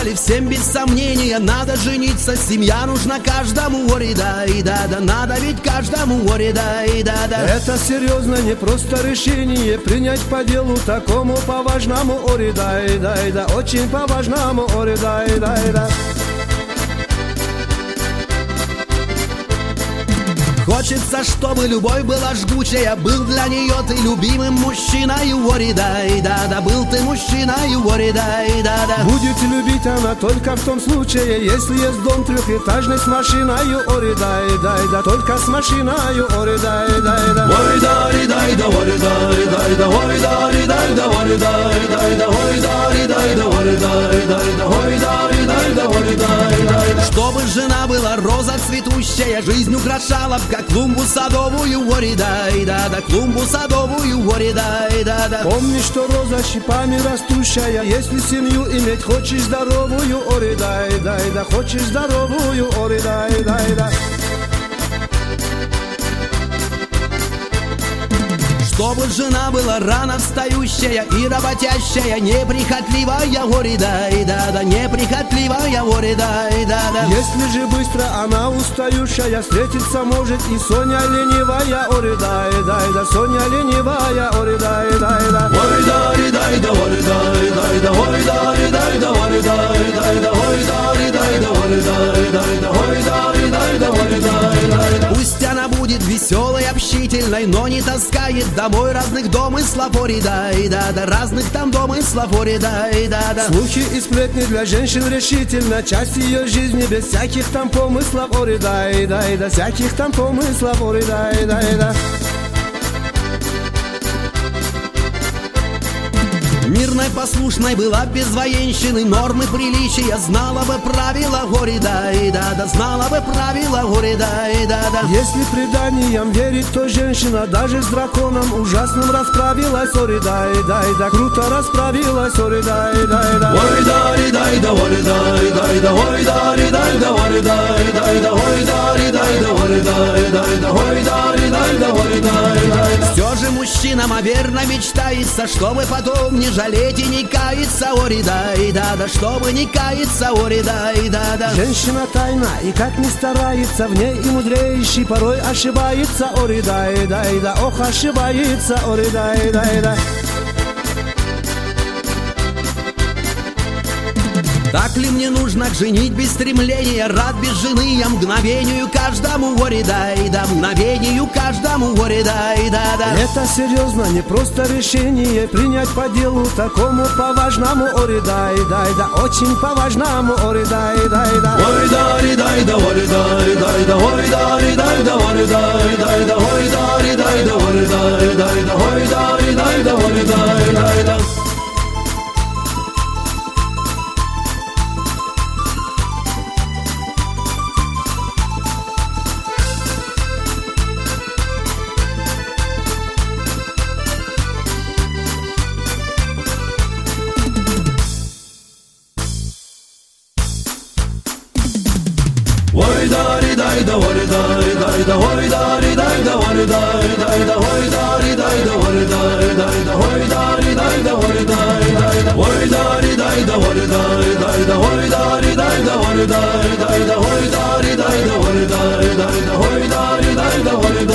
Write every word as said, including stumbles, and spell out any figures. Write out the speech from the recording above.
сказали всем без сомнения: надо жениться, семья нужна каждому, ори да и да да, надо ведь каждому, ори да и да да. Это серьезно, не просто решение принять по делу такому по-важному, ори да и да и да, очень по-важному, ори да и да и да. Хочется, чтобы любовь была жгучая, был для нее ты любимым мужчиной, ори да и да да, был ты мужчиной, ори да и да да. Будет любить она только в том случае, если есть дом трехэтажный с машиной, ори да и да и да, только с машиной, ори да и да и да. Ори да и да и да, ори да и да и да, ори да и да и да, ори да и да и да, ори да и да и да, ори да и да и да, ори да и да и да, ори да и да и да. Чтобы жена была роза цветущая, жизнь украшала как клумбу садовую, ори да и да да, клумбу садовую, ори да и да да. Помни, что роза шипами растущая, если семью иметь хочешь здоровую, ори да и да и да, хочешь здоровую, ори да и да и да. Чтобы жена была рано встающая и работящая, неприхотливая, ори да и да да, неприхотливая, ори да и да да. Если же быстро она устающая, встретиться может и Соня ленивая, ори да и да и да, Соня ленивая, ори да и да и да. Ори да и да и да, ори да и да и да, ори да и да и да, ори да и да и да, ори да и да и да, ори да и да и да, ори да и да и да, ори да и да и да. Пусть она будет веселой, общительной, но не таскает домой разных домыслов, ори да и да да, разных там домыслов, ори да и да да. Слухи и сплетни для женщин решительно часть ее жизни, без всяких там помыслов, ори да и да и да, всяких там помыслов, ори да и да и да. Мирной, послушной была без военщины, нормы приличия знала бы правила, ори да и да да, знала бы правила, ори да и да да. Если преданиям верить, то женщина даже с драконом ужасным расправилась, ори да и да и да, круто расправилась, ори да и да и да. Ори да и да и да, ори да и да и да, ори да и да и да, ори да и да и да, ори да и да и да, ори да и да и да, ори да и да и да, ори да и да и да. Все же мужчинам, а верно мечтается, чтобы потом не жалеть и не каяться, ори да и да да, чтобы не каяться, ори да и да да. Женщина тайна и как ни старается, в ней и мудрейший порой ошибается, ори да и да и да, ох, ошибается, ори да и да и да. Так ли мне нужно к женитьбе стремления, рад без жены я мгновению каждому, ори да и да, мгновению каждому, ори да и да да. Это серьезно, не просто решение принять по делу такому по-важному, ори да и да и да, очень по-важному, ори да и да и да. Ори да и да и да, ори да и да и да, ори да и да и да, ори да и да и да, ори да и да и да, ори да и да и да, ори да и да и да, ори да и да и да. Ori da ri da da, ori da ri da da, ori da ri da da, ori da ri da da, ori da ri da da, ori da ri da da, ori da ri da da, ori da ri da da, ori da ri da da, ori da ri da da, ori da ri da da, ori da ri da da, ori da ri da da, ori da ri da da, ori da ri da da, ori da